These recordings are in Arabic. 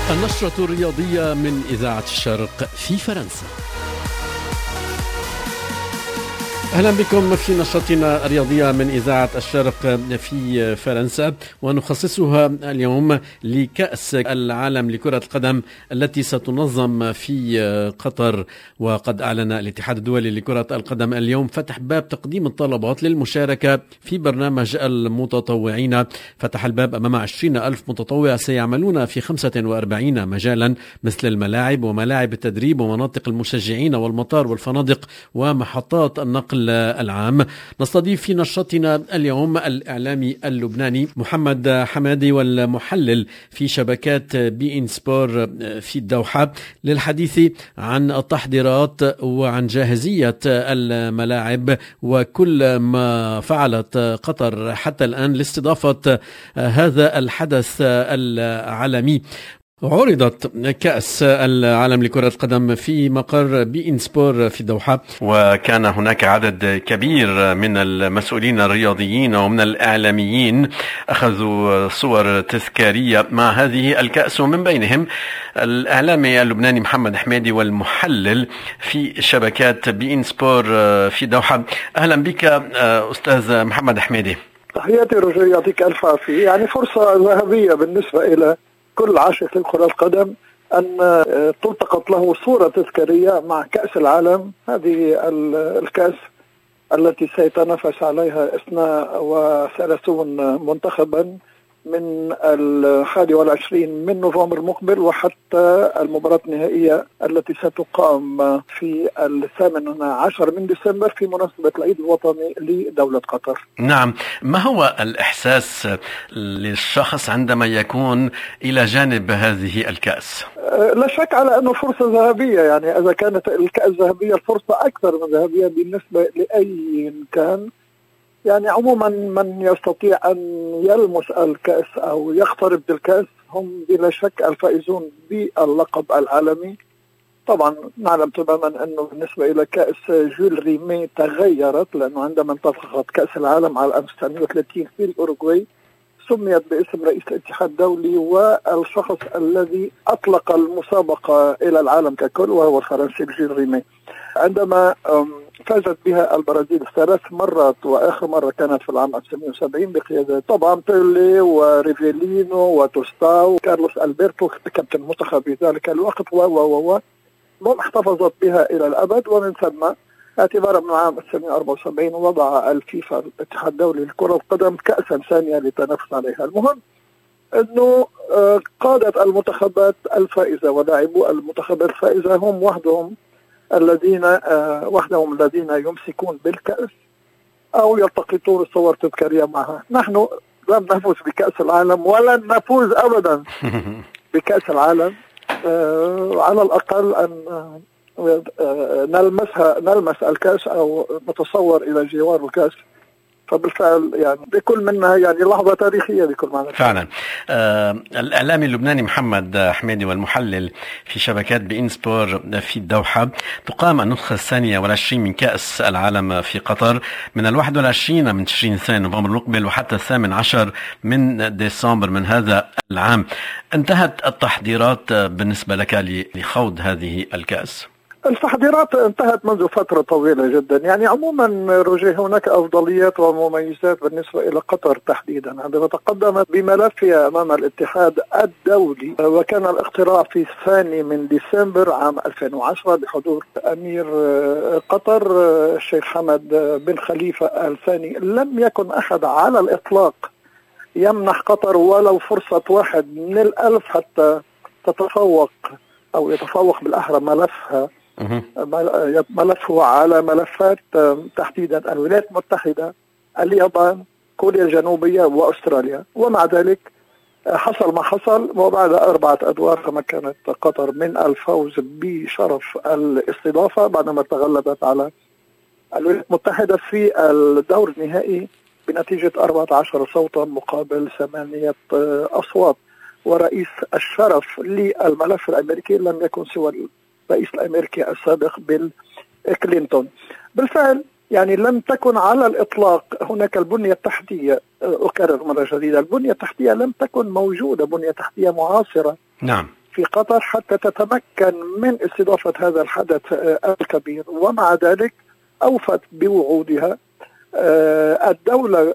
النشرة الرياضية من إذاعة الشرق في فرنسا. أهلا بكم في نشرتنا الرياضية من إذاعة الشرق في فرنسا، ونخصصها اليوم لكأس العالم لكرة القدم التي ستنظم في قطر. وقد أعلن الاتحاد الدولي لكرة القدم اليوم فتح باب تقديم الطلبات للمشاركة في برنامج المتطوعين. فتح الباب أمام 20,000 متطوع سيعملون في 45 مجالا، مثل الملاعب وملاعب التدريب ومناطق المشجعين والمطار والفنادق ومحطات النقل العام. نستضيف في نشرتنا اليوم الإعلامي اللبناني محمد حمادي والمحلل في شبكات بي إن سبور في الدوحة للحديث عن التحضيرات وعن جاهزية الملاعب وكل ما فعلت قطر حتى الآن لاستضافة هذا الحدث العالمي. عرضت كأس العالم لكرة القدم في مقر بي إن سبور في الدوحة، وكان هناك عدد كبير من المسؤولين الرياضيين ومن الإعلاميين أخذوا صور تذكارية مع هذه الكأس، ومن بينهم الإعلامي اللبناني محمد حمادي والمحلل في شبكات بي إن سبور في الدوحة. أهلا بك أستاذ محمد حمادي. تحياتي رجل، يعطيك ألف عافية. يعني فرصة ذهبية بالنسبة إلى كل عاشق لكرة القدم أن تلتقط له صورة تذكارية مع كأس العالم. هذه الكأس التي سيتنافس عليها 32 منتخبا من 21 من نوفمبر المقبل وحتى المباراة النهائية التي ستقام في 18 من ديسمبر في مناسبة العيد الوطني لدولة قطر. نعم، ما هو الإحساس للشخص عندما يكون إلى جانب هذه الكأس؟ لا شك على أنه فرصة ذهبية. يعني إذا كانت الكأس ذهبية، الفرصة أكثر من ذهبية بالنسبة لأي كان. يعني عموما من يستطيع أن يلمس الكأس أو يقترب بالكأس هم بلا شك الفائزون باللقب العالمي. طبعا نعلم تماما أنه بالنسبة إلى كأس جول ريمي تغيرت، لأنه عندما انطلقت كأس العالم على 1930 في الأوروغواي سميت باسم رئيس الاتحاد الدولي والشخص الذي أطلق المسابقة إلى العالم ككل، وهو الفرنسي جول ريمي. عندما فازت بها البرازيل 3 مرات، وآخر مرة كانت في العام 1970 بقيادة طبعا بيلي وريفيلينو وتوستاو وكارلوس ألبرتو كابتن المنتخب في ذلك الوقت احتفظت بها إلى الأبد. ومن ثم اعتبارا من عام 1974 وضع الفيفا الاتحاد الدولي لكرة القدم كأسا ثانية للتنافس عليها. المهم أنه قادة المنتخبات الفائزة ولاعبو المنتخبات الفائزة هم وحدهم الذين يمسكون بالكأس أو يلتقطون صور تذكارية معها. نحن لم نفوز بكأس العالم ولن نفوز أبدا بكأس العالم. على الأقل أن نلمس الكأس أو نتصور إلى جوار الكأس. فبالفعل يعني بكل منها يعني لحظة تاريخية بكل معنى. فعلا. الإعلامي اللبناني محمد حمادي والمحلل في شبكات بي إن سبور في الدوحة. تقام النسخة 22 من كأس العالم في قطر من 21 من تشرين الثاني نوفمبر المقبل وحتى 18 من ديسمبر من هذا العام. انتهت التحضيرات بالنسبة لك لخوض هذه الكأس؟ التحضيرات انتهت منذ فترة طويلة جدا. يعني عموما روجي هناك أفضليات ومميزات بالنسبة إلى قطر تحديدا. عندما تقدمت بملفها أمام الاتحاد الدولي، وكان الاقتراع في 2 من ديسمبر عام 2010 بحضور أمير قطر الشيخ حمد بن خليفة الثاني، لم يكن أحد على الإطلاق يمنح قطر ولو فرصة 1 من 1000 حتى تتفوق أو يتفوق بالأحرى ملفه على ملفات تحديدا الولايات المتحدة، اليابان، كوريا الجنوبية وأستراليا. ومع ذلك حصل ما حصل، وبعد 4 أدوار تمكنت قطر من الفوز بشرف الاستضافة بعدما تغلبت على الولايات المتحدة في الدور النهائي بنتيجة 14 صوتا مقابل 8 أصوات. ورئيس الشرف للملف الأمريكي لم يكن سوى الرئيس الأمريكي السابق بيل كلينتون. بالفعل يعني لم تكن على الإطلاق هناك البنية التحتية. أكرر مرة جديدة، البنية التحتية لم تكن موجودة، بنية تحتية معاصرة. نعم. في قطر حتى تتمكن من استضافة هذا الحدث الكبير. ومع ذلك أوفت بوعودها. الدولة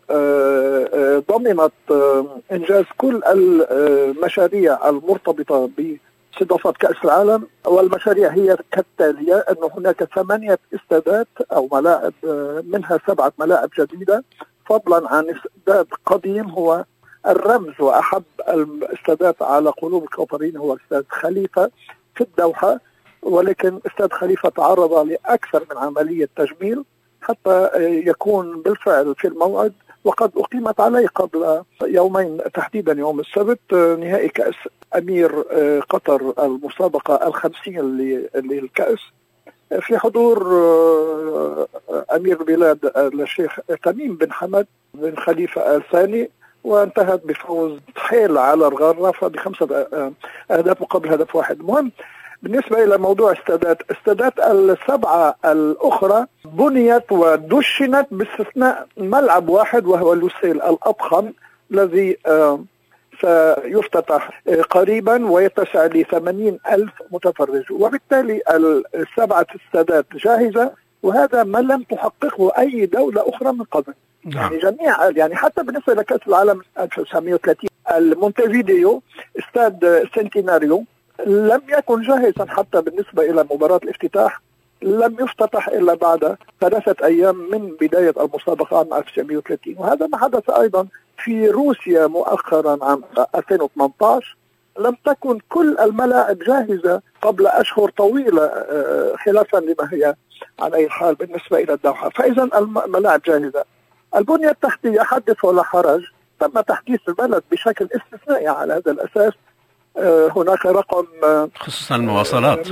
ضمنت إنجاز كل المشاريع المرتبطة باستضافة كأس العالم، والمشاريع هي كالتالية: أن هناك 8 استادات أو ملاعب، منها 7 ملاعب جديدة، فضلا عن استاد قديم هو الرمز وأحب الاستادات على قلوب القطريين، هو استاد خليفة في الدوحة، ولكن استاد خليفة تعرض لأكثر من عملية تجميل حتى يكون بالفعل في الموعد، وقد أقيمت عليه قبل يومين تحديدا يوم السبت نهائي كأس أمير قطر، المسابقة 50 للكأس، في حضور أمير البلاد الشيخ تميم بن حمد بن خليفة الثاني، وانتهت بفوز حيل على الغرافة ب5 أهداف مقابل هدف واحد. مهم بالنسبة إلى موضوع استادات 7 الأخرى بنيت ودشنت باستثناء ملعب واحد وهو لوسيل الأضخم الذي سيفتتح قريبا ويتسع ل80,000 متفرج، وبالتالي 7 استادات جاهزة، وهذا ما لم تحققه أي دولة أخرى من قبل. يعني جميع، يعني حتى بالنسبة لكأس العالم 1930 المونتفيديو استاد سنتيناريو لم يكن جاهزا حتى بالنسبة إلى مباراة الافتتاح، لم يفتتح إلا بعد 3 أيام من بداية المسابقة عام 1930. وهذا ما حدث أيضا في روسيا مؤخرا عام 2018، لم تكن كل الملاعب جاهزة قبل أشهر طويلة خلافا لما هي على الحال بالنسبة إلى الدوحة. فإذا الملاعب جاهزة. البنية التحتية حدث ولا حرج، تم تحديث البلد بشكل استثنائي على هذا الأساس. هناك رقم خصوصا المواصلات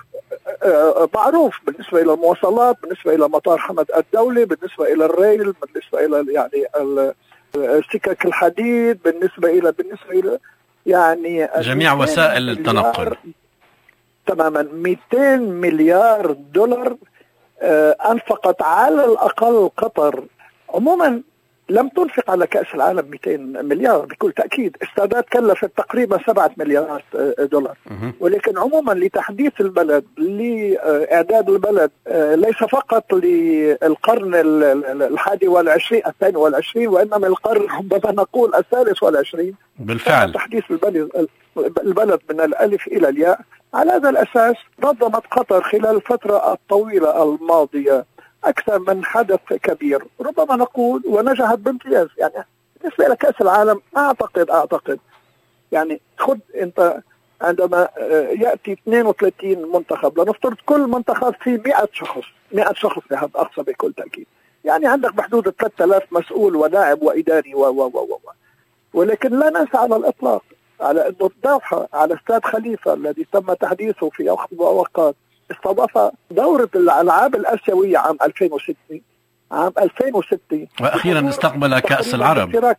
معروف بالنسبة إلى المواصلات، بالنسبة إلى مطار حمد الدولي، بالنسبة إلى الريل، بالنسبة إلى يعني سكك الحديد، بالنسبة إلى يعني جميع وسائل التنقل. تماما 200 مليار دولار أنفقت على الأقل قطر. عموما لم تنفق على كأس العالم 200 مليار بكل تأكيد. استادات كلفت تقريبا 7 مليارات دولار، ولكن عموما لتحديث البلد، لإعداد البلد ليس فقط للقرن 21 وإنما القرن ربما نقول 23 بالفعل، تحديث البلد من الألف إلى الياء. على هذا الأساس نظمت قطر خلال الفترة الطويلة الماضية أكثر من حدث كبير ربما نقول، ونجحت بامتياز. يعني بالنسبة إلى كأس العالم أعتقد يعني خذ أنت عندما يأتي 32 منتخب، لنفترض كل منتخب فيه 100 شخص بحد أقصى بكل تأكيد، يعني عندك بحدود 3000 مسؤول ولاعب وإداري ولكن لا ننسى على الإطلاق على أنه الدوحة على استاد خليفة الذي تم تحديثه في وقت وأوقات استضاف دورة الألعاب الآسيوية عام 2006 وأخيرا استقبل كأس العرب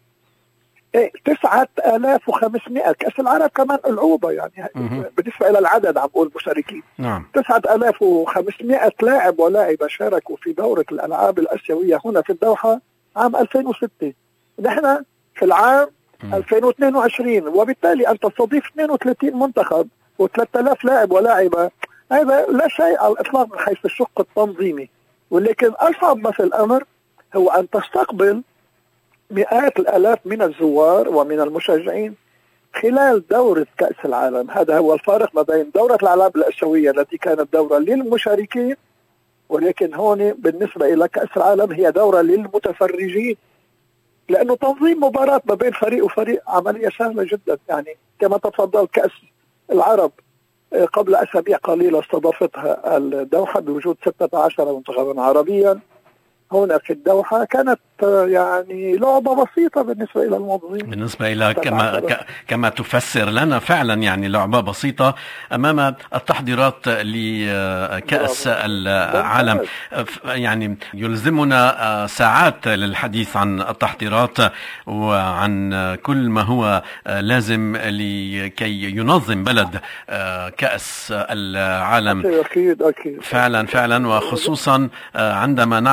9500. كأس العرب كمان ألعوبة يعني بالنسبة إلى العدد عم بقول مشاركين. نعم. 9500 لاعب ولاعبة شاركوا في دورة الألعاب الآسيوية هنا في الدوحة عام 2006. نحن في العام 2022، وبالتالي أن تستضيف 32 منتخب و3000 لاعب ولاعبة، هذا لا شيء على الإطلاق من حيث الشق التنظيمي. ولكن أصعب ما في الأمر هو أن تستقبل مئات الآلاف من الزوار ومن المشجعين خلال دورة كأس العالم. هذا هو الفارق ما بين دورة الألعاب الآسيوية التي كانت دورة للمشاركين، ولكن هون بالنسبة إلى كأس العالم هي دورة للمتفرجين، لأنه تنظيم مباراة ما بين فريق وفريق عملية سهلة جدا. يعني كما تفضل كأس العرب قبل أسابيع قليلة استضافتها الدوحة بوجود 16 منتخبا عربيا هنا في الدوحة. كانت يعني لعبة بسيطة بالنسبة إلى المنظمين، بالنسبة إلى كما تفسر لنا فعلا يعني لعبة بسيطة أمام التحضيرات لكأس العالم. يعني يلزمنا ساعات للحديث عن التحضيرات وعن كل ما هو لازم لكي ينظم بلد كأس العالم. أكيد. فعلا وخصوصا عندما نعرف أيضا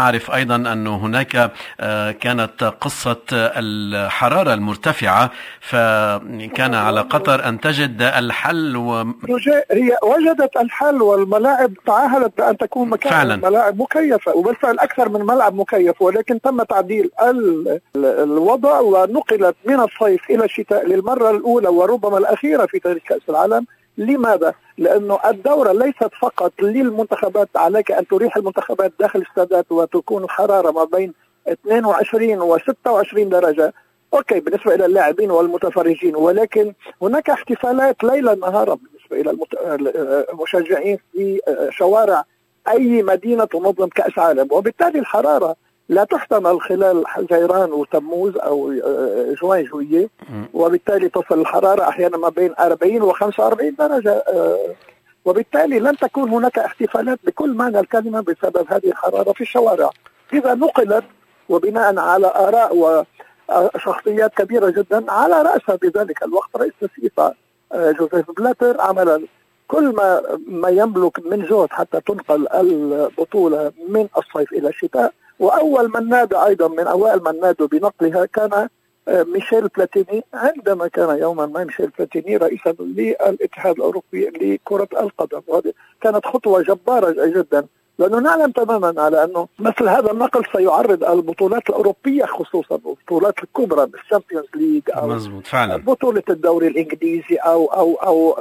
أيضا أن هناك كانت قصة الحرارة المرتفعة، فكان على قطر أن تجد الحل هي وجدت الحل، والملاعب تعهدت بأن تكون مكان الملاعب مكيفة، وبالفعل أكثر من ملعب مكيف، ولكن تم تعديل الوضع ونقلت من الصيف إلى الشتاء للمرة الأولى وربما الأخيرة في تاريخ كأس العالم. لماذا؟ لأنه الدورة ليست فقط للمنتخبات، عليك أن تريح المنتخبات داخل الاستادات وتكون الحرارة ما بين 22 و 26 درجة، أوكي بالنسبة إلى اللاعبين والمتفرجين، ولكن هناك احتفالات ليلا نهارا بالنسبة إلى المشجعين في شوارع أي مدينة تنظم كأس عالم، وبالتالي الحرارة لا تحتمل خلال حزيران وتموز أو جوان جوية، وبالتالي تصل الحرارة أحيانا ما بين 40 و 45 درجة، وبالتالي لن تكون هناك احتفالات بكل معنى الكلمة بسبب هذه الحرارة في الشوارع. إذا نقلت وبناء على آراء وشخصيات كبيرة جدا، على رأسها بذلك الوقت رئيس الفيفا جوزيف بلاتر، عمل كل ما يملك من جهد حتى تنقل البطولة من الصيف إلى الشتاء. وأول من نادى أيضا من أوائل من نادوا بنقلها كان ميشيل بلاتيني، عندما كان يوما ما ميشيل بلاتيني رئيسا للاتحاد الأوروبي لكرة القدم، وهذه كانت خطوة جبارة جدا، لأنه نعلم تماما على أنه مثل هذا النقل سيعرض البطولات الأوروبية خصوصا البطولات الكبرى بالشامبيونز ليج أو فعلا بطولة الدوري الإنجليزي أو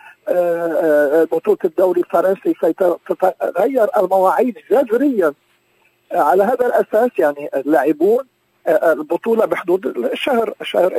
بطولة الدوري الفرنسي، ستتغير المواعيد جذريا. على هذا الأساس يعني اللاعبون البطولة بحدود الشهر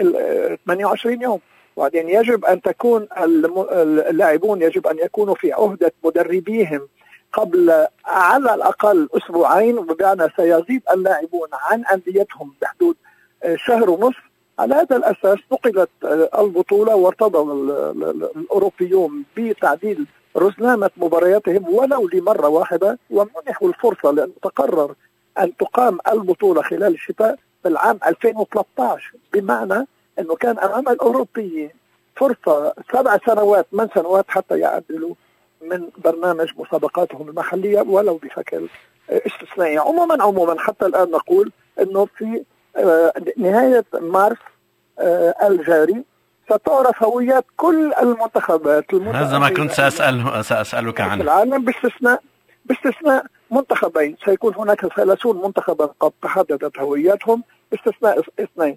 28 يوم، وبعدين يجب أن تكون اللاعبون يجب أن يكونوا في عهدة مدربيهم قبل على الأقل أسبوعين، وبمعنى سيزيد اللاعبون عن أنديتهم بحدود شهر ونصف. على هذا الأساس نقلت البطولة، وارتضى الأوروبيون بتعديل رزنامة مبارياتهم ولو لمرة واحدة، ومنحوا الفرصة لأن تقرر أن تقام البطولة خلال الشتاء في العام 2013، بمعنى أنه كان أمام الأوروبيين فرصة 7 سنوات من سنوات حتى يعدلوا من برنامج مسابقاتهم المحلية ولو بشكل استثنائي. عموما حتى الآن نقول أنه في نهاية مارس الجاري ستعرف هويات كل المنتخبات. هذا ما كنت سأسألك عنه. العالم باستثناء منتخبين، سيكون هناك 30 منتخبا قد تحددت هوياتهم باستثناء 2.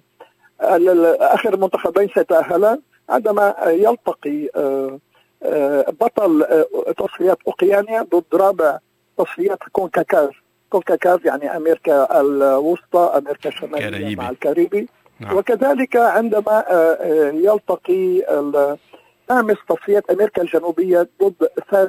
آخر منتخبين سيتأهلان عندما يلتقي بطل تصفيات أوقيانيا ضد رابع تصفيات كونكاكاف يعني أمريكا الوسطى أمريكا الشمالية مع الكاريبي. نعم. وكذلك عندما يلتقي خامس تصفيات أمريكا الجنوبية ضد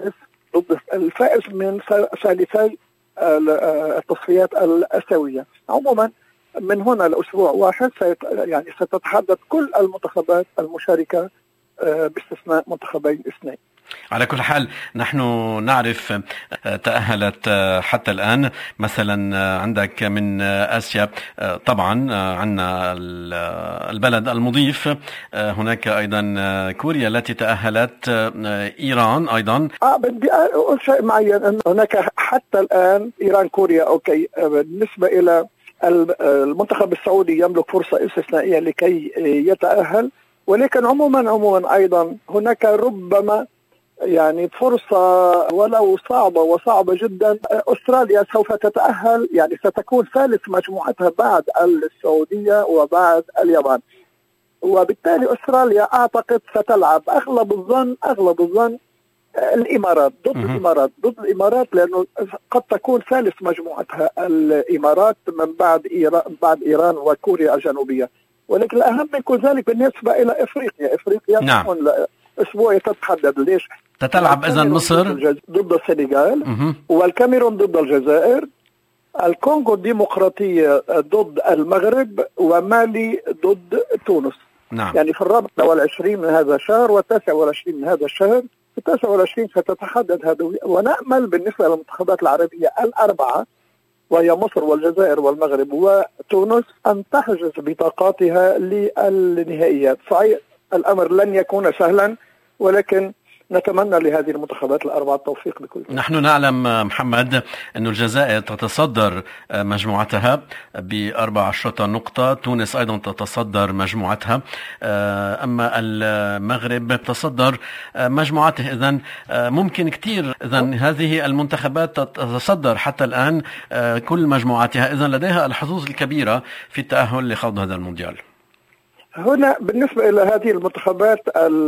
الفائز من ثالثي التصفيات الآسيوية. عموما من هنا لأسبوع واحد ستتحدد كل المنتخبات المشاركة باستثناء منتخبين 2. على كل حال نحن نعرف تأهلت حتى الآن مثلا عندك من آسيا طبعا عندنا البلد المضيف، هناك أيضا كوريا التي تأهلت، إيران أيضا. بدي أقول شيء معين، أن هناك حتى الآن إيران كوريا أوكي. بالنسبة إلى المنتخب السعودي يملك فرصة استثنائية لكي يتأهل، ولكن عموما أيضا هناك ربما يعني فرصة ولو صعبة جدا. أستراليا سوف تتأهل، يعني ستكون ثالث مجموعتها بعد السعودية وبعد اليابان، وبالتالي أستراليا أعتقد ستلعب أغلب الظن الإمارات ضد الإمارات لأنه قد تكون ثالث مجموعتها الإمارات من بعد إيران وكوريا الجنوبية. ولكن الأهم من كل ذلك بالنسبة إلى إفريقيا نعم. أسبوع تتحدد. ليش؟ تتلعب إذن مصر ضد السنغال، والكاميرون ضد الجزائر، الكونغو الديمقراطية ضد المغرب، ومالي ضد تونس. نعم. يعني في 24 من هذا الشهر و29 من هذا الشهر. في 29 ستتحدد هذا، ونأمل بالنسبة للمنتخبات العربية الأربعة وهي مصر والجزائر والمغرب وتونس أن تحجز بطاقاتها للنهائيات. صحيح الأمر لن يكون سهلا، ولكن نتمنى لهذه المنتخبات الأربعة التوفيق بكل شيء. نحن نعلم محمد أن الجزائر تتصدر مجموعتها ب14 نقطة، تونس أيضا تتصدر مجموعتها، أما المغرب تصدر مجموعته. إذن ممكن كتير هذه المنتخبات تتصدر حتى الآن كل مجموعاتها، إذن لديها الحظوظ الكبيرة في التأهل لخوض هذا المونديال. هنا بالنسبة إلى هذه المنتخبات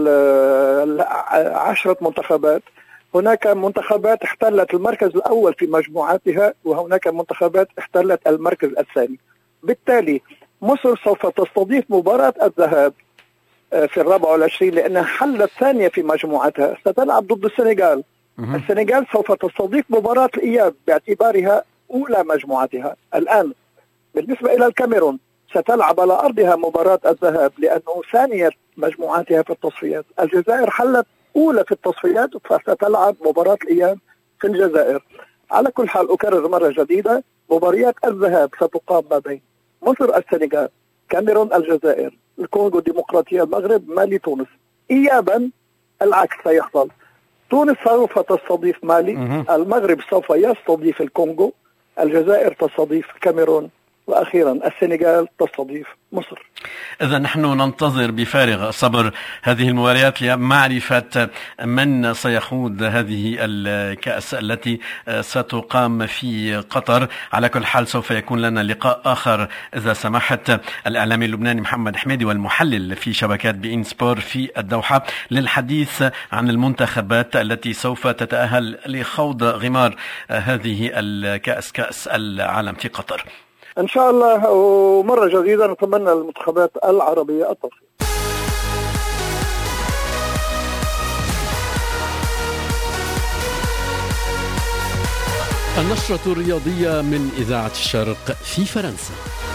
10 منتخبات، هناك منتخبات احتلت المركز الأول في مجموعاتها، وهناك منتخبات احتلت المركز الثاني. بالتالي مصر سوف تستضيف مباراة الذهاب في 24 لأنها حلت ثانية في مجموعتها، ستلعب ضد السنغال. السنغال سوف تستضيف مباراة الإياب باعتبارها أولى مجموعتها. الآن بالنسبة إلى الكاميرون ستلعب على أرضها مباراة الذهاب لأنه ثانية مجموعاتها في التصفيات. الجزائر حلت أولى في التصفيات فستلعب مباراة الإياب في الجزائر. على كل حال أكرر مرة جديدة، مباريات الذهاب ستقام ما بين مصر السنغال، كاميرون الجزائر، الكونغو الديمقراطية المغرب، مالي تونس. إيابا العكس سيحصل، تونس سوف تستضيف مالي، المغرب سوف يستضيف الكونغو، الجزائر تستضيف كاميرون، وأخيرا السنغال تستضيف مصر. إذا نحن ننتظر بفارغ الصبر هذه المباريات لمعرفة من سيخوض هذه الكأس التي ستقام في قطر. على كل حال سوف يكون لنا لقاء آخر إذا سمحت، الإعلامي اللبناني محمد حميدي والمحلل في شبكات بإين سبور في الدوحة للحديث عن المنتخبات التي سوف تتأهل لخوض غمار هذه الكأس، كأس العالم في قطر إن شاء الله. ومرة جديدة نتمنى للمنتخبات العربية التوفيق. النشرة الرياضية من إذاعة الشرق في فرنسا.